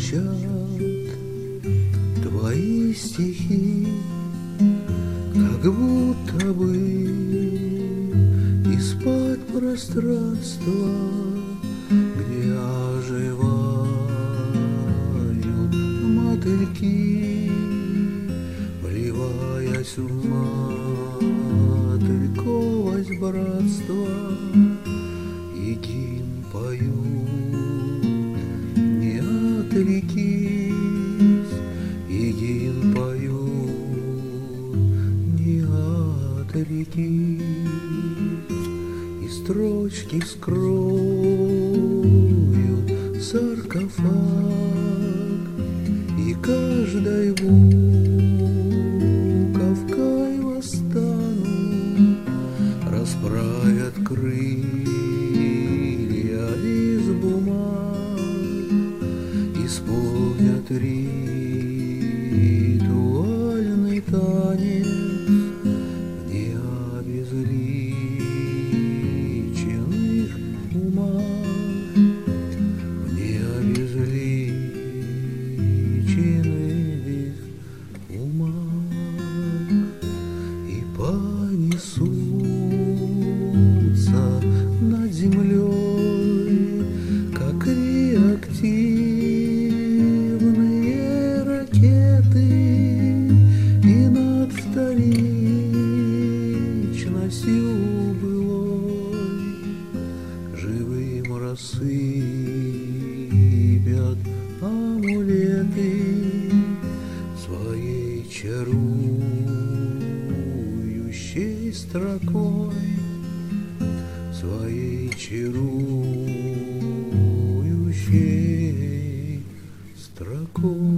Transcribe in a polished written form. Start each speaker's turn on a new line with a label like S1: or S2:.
S1: звучат твои стихи, как будто бы из-под пространства, где оживают мотыльки, вливаясь в мотыльковость братства, и гимн поют, не отрекись, и гимн поют, не отрекись, и строчки скроют саркофаг, и каждой буковкой восстанут, расправят крылья из бумаг, исполнят ритуальный танец в необезличенных умах, в необезличенных умах, и понесутся над землей, как реактивные ракеты, и над вторичностью былой живым рассыпят амулеты своей чарующей строкой, своей чарующей строкой.